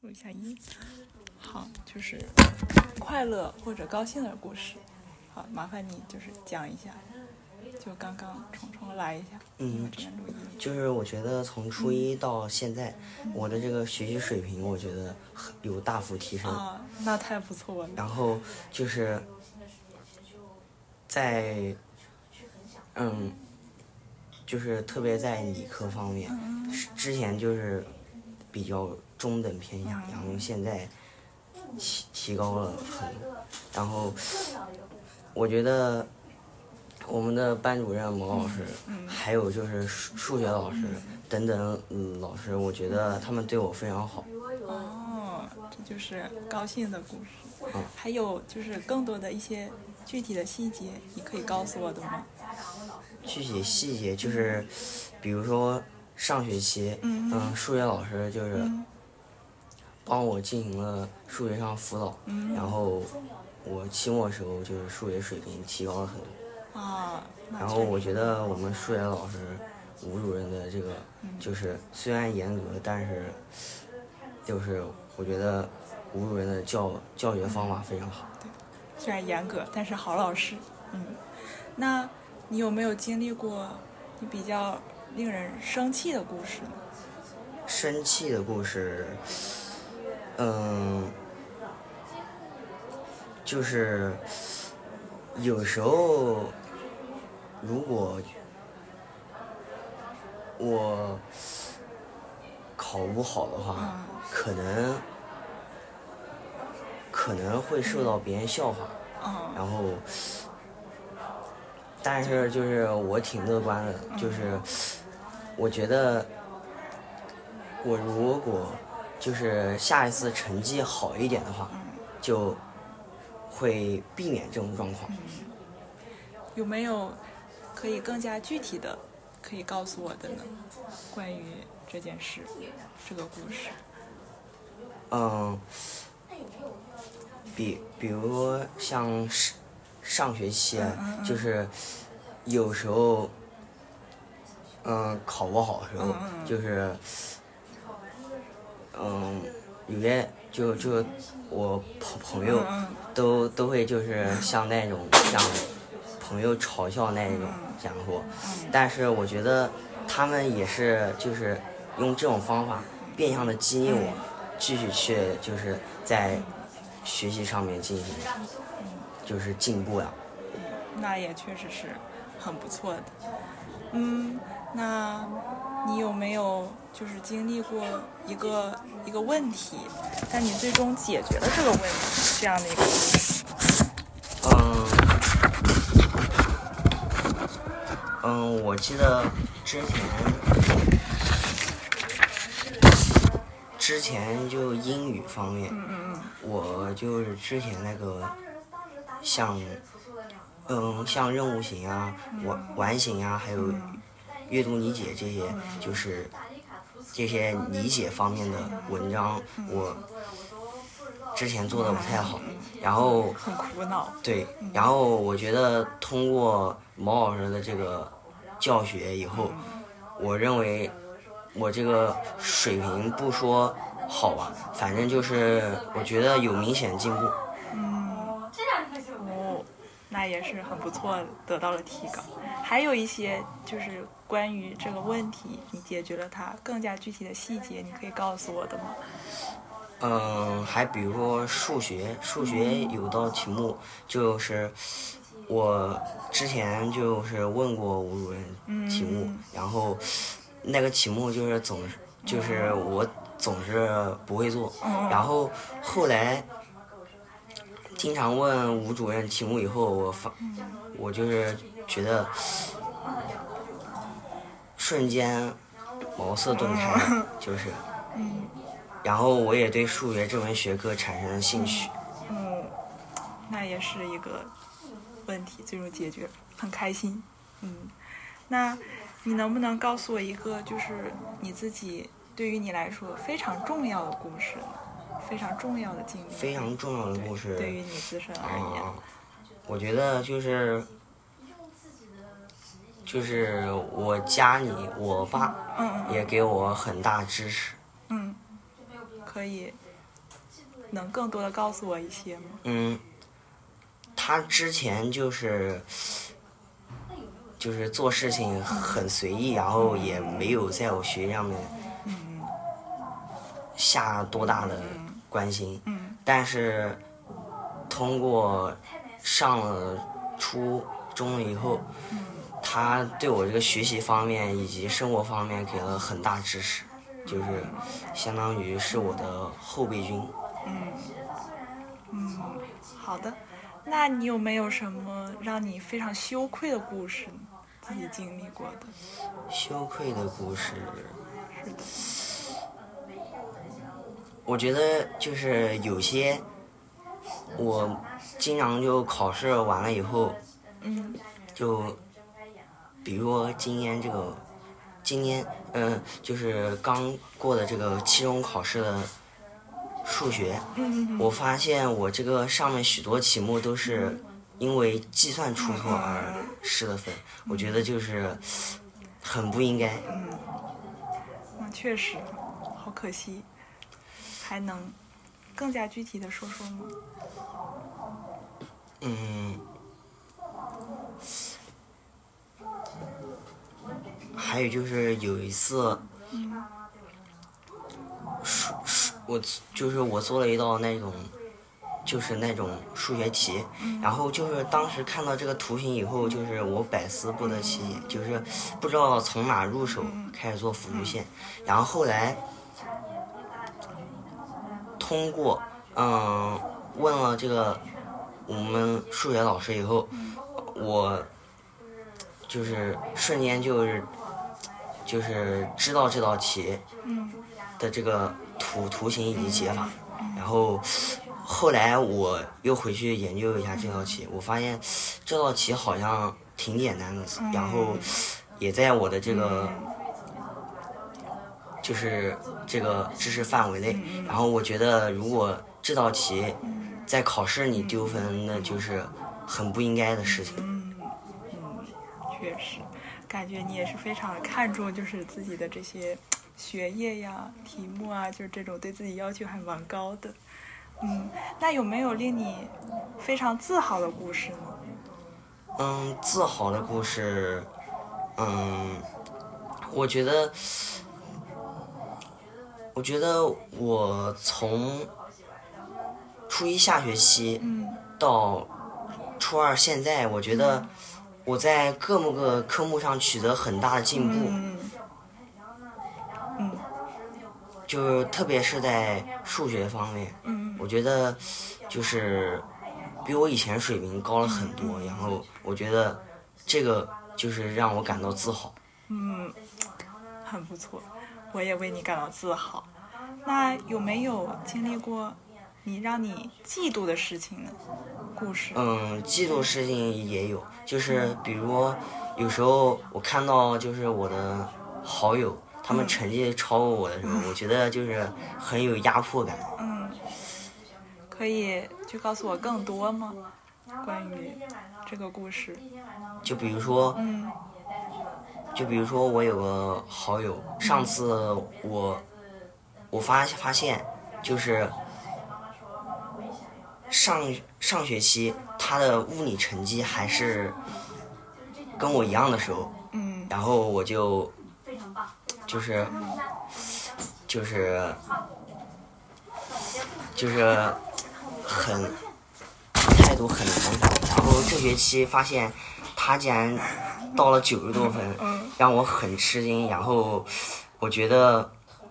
录一下音。好，就是快乐或者高兴的故事。好，麻烦你就是讲一下，就刚刚虫虫来一下，这边录音。 就是我觉得从初一到现在，我的这个学习水平，我觉得有大幅提升。 那太不错了。 然后就是在就是特别在理科方面，之前就是比较中等偏下，然后现在提高了很多。然后我觉得我们的班主任毛老师，还有就是数学老师等等老师，我觉得他们对我非常好。 这就是高兴的故事。还有就是更多的一些具体的细节，你可以告诉我的吗？ 具体细节就是，比如说上学期，数学老师就是帮我进行了数学上辅导，然后我期末时候就是数学水平提高了很多。然后我觉得我们数学老师吴主任的这个就是虽然严格，但是就是我觉得吴主任的教学方法非常好。 对，虽然严格，但是好老师。那你有没有经历过你比较令人生气的故事呢？ 生气的故事，就是有时候如果我考不好的话，可能会受到别人笑话，然后但是就是我挺乐观的，就是我觉得我如果就是下一次成绩好一点的话，就会避免这种状况。 有没有可以更加具体的可以告诉我的呢？关于这件事，这个故事。 比如说像上学期就是有时候考不好的时候，就是有些就我朋友都会就是像那种像朋友嘲笑那种讲说，但是我觉得他们也是就是用这种方法变相的激励我继续去就是在学习上面进行就是进步呀。 那也确实是很不错的。那你有没有就是经历过一个问题，但你最终解决了这个问题，这样的一个故事？ 我记得之前就英语方面，我就是之前那个像任务型啊、完形啊，还有阅读理解这些，就是这些理解方面的文章，我之前做的不太好，然后很苦恼。 对，然后我觉得通过毛老师的这个教学以后，我认为我这个水平不说好吧，反正就是我觉得有明显进步。 那也是很不错，得到了提高。还有一些就是关于这个问题，你解决了它更加具体的细节，你可以告诉我的吗？ 还比如说数学有道题目，就是我之前就是问过吴主任题目，然后那个题目就是我总是不会做，然后后来经常问吴主任题目以后，我就是觉得瞬间茅塞顿开，就是然后我也对数学这门学科产生了兴趣。 那也是一个问题，最终解决，很开心。那你能不能告诉我一个就是你自己对于你来说非常重要的故事呢？非常重要的经历。 非常重要的故事。 对于你自身而言。 我觉得就是我家里我爸也给我很大支持。 可以能更多的告诉我一些吗？ 他之前就是做事情很随意，然后也没有在我学业上面下多大的关心。但是通过上了初中了以后，他对我这个学习方面以及生活方面给了很大支持，就是相当于是我的后备军。 好的。那你有没有什么让你非常羞愧的故事呢？自己经历过的？ 羞愧的故事， 是的。 我觉得就是有些，我经常就考试完了以后，就比如说今年就是刚过的这个期中考试的数学，我发现我这个上面许多题目都是因为计算出错而失的分，我觉得就是很不应该。 那确实，好可惜。还能更加具体的说说吗？ 还有就是有一次，我做了一道那种数学题，然后就是当时看到这个图形以后，就是我百思不得其解，就是不知道从哪入手开始做辅助线，然后后来通过问了这个我们数学老师以后，我就是瞬间就是知道这道题的这个图形以及解法，然后后来我又回去研究一下这道题，我发现这道题好像挺简单的，然后也在我的这个就是这个知识范围内，然后我觉得如果这道题在考试里丢分，那就是很不应该的事情。 确实，感觉你也是非常看重就是自己的这些学业呀、题目啊，就是这种对自己要求还蛮高的。那有没有令你非常自豪的故事呢？ 自豪的故事，我觉得我从初一下学期到初二现在，我觉得我在各个科目上取得很大的进步，就特别是在数学方面，我觉得就是比我以前水平高了很多，然后我觉得这个就是让我感到自豪。 很不错，我也为你感到自豪。那有没有经历过让你嫉妒的事情呢？故事？ 嫉妒事情也有，就是比如有时候我看到就是我的好友他们成绩超过我的时候，我觉得就是很有压迫感。 可以就告诉我更多吗？关于这个故事？ 就比如说我有个好友，上次我发现就是上学期他的物理成绩还是跟我一样的时候，然后我就是很态度很难看，然后这学期发现他竟然到了90多分，让我很吃惊，然后我觉得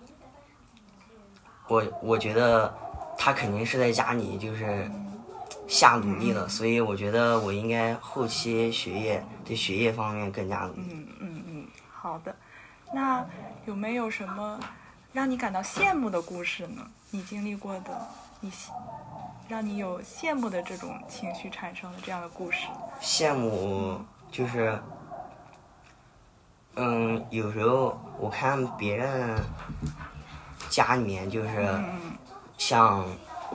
他肯定是在家里就是下努力了，所以我觉得我应该后期对学业方面更加努力。 好的。那有没有什么让你感到羡慕的故事呢？你经历过的，让你有羡慕的这种情绪产生的这样的故事？ 羡慕就是有时候我看别人家里面就是像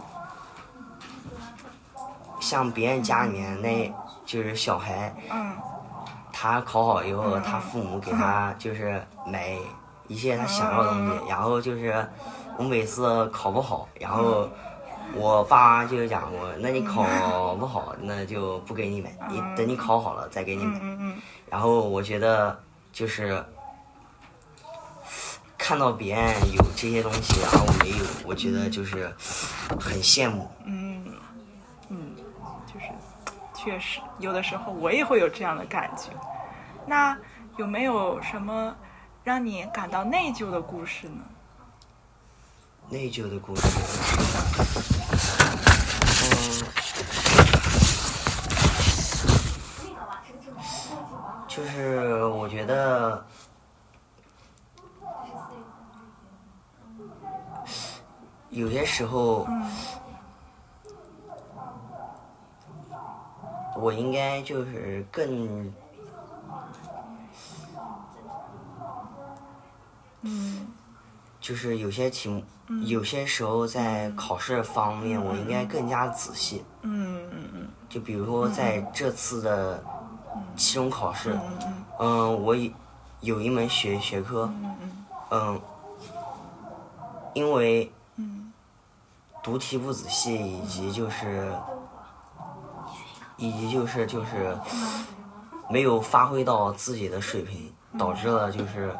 别人家里面那就是小孩，他考好以后，他父母给他就是买一些他想要的东西，然后就是我每次考不好，然后我爸就讲过，那你考不好，那就不给你买，等你考好了再给你买。然后我觉得就是看到别人有这些东西，然后我没有，我觉得就是很羡慕。 就是确实有的时候我也会有这样的感觉。那有没有什么让你感到内疚的故事呢？ 内疚的故事，就是我觉得有些时候，我应该就是更，就是有些题目，有些时候在考试方面，我应该更加仔细。就比如说在这次的期中考试，我有一门学科，因为读题不仔细，以及就是没有发挥到自己的水平，导致了就是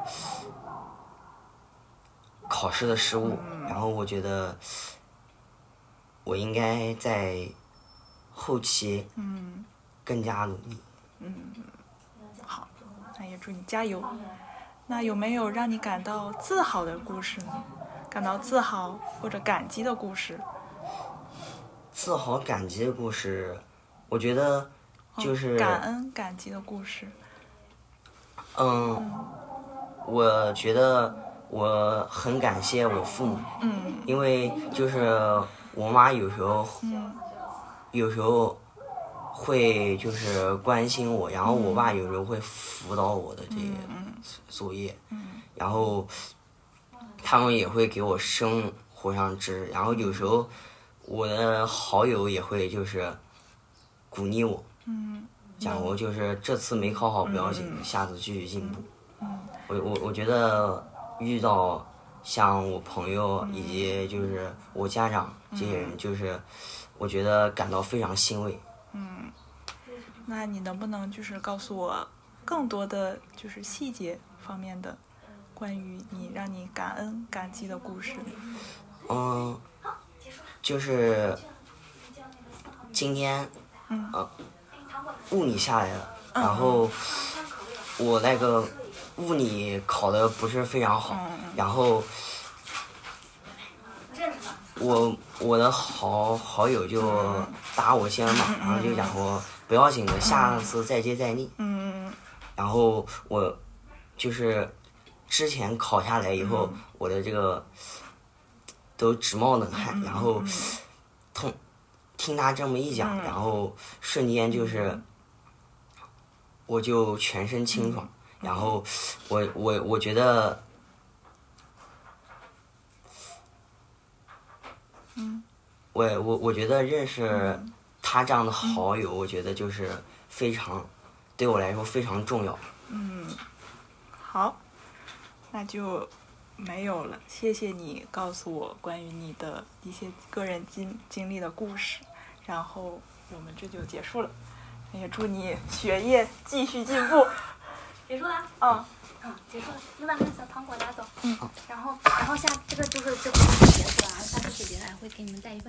考试的失误。然后我觉得我应该在后期更加努力。 好，那也祝你加油。那有没有让你感到自豪的故事呢？感到自豪或者感激的故事？ 自豪感激的故事，我觉得就是感恩感激的故事。 我觉得我很感谢我父母，因为就是我妈有时候会就是关心我，然后我爸有时候会辅导我的这些作业，然后他们也会给我生活上知识，然后有时候我的好友也会就是鼓励我，讲我就是这次没考好不要紧，下次继续进步。我觉得遇到像我朋友以及就是我家长这些人，就是我觉得感到非常欣慰。 那你能不能就是告诉我更多的就是细节方面的关于你让你感恩感激的故事？ 就是今天物理下来了，然后我那个物理考的不是非常好，然后我的好友就搭我肩膀，然后就讲我不要紧的，下次再接再厉。然后我就是之前考下来以后，我的这个都直冒冷汗，然后听他这么一讲，然后瞬间就是我就全身清爽，然后我觉得我觉得认识他这样的好友，我觉得就是非常对我来说非常重要。 好，那就没有了。谢谢你告诉我关于你的一些个人经历的故事，然后我们这就结束了。也祝你学业继续进步。 结束了？结束了。你把那个小糖果拿走。然后下这个就是这部分结束了，然后下次姐姐还会给你们带一份。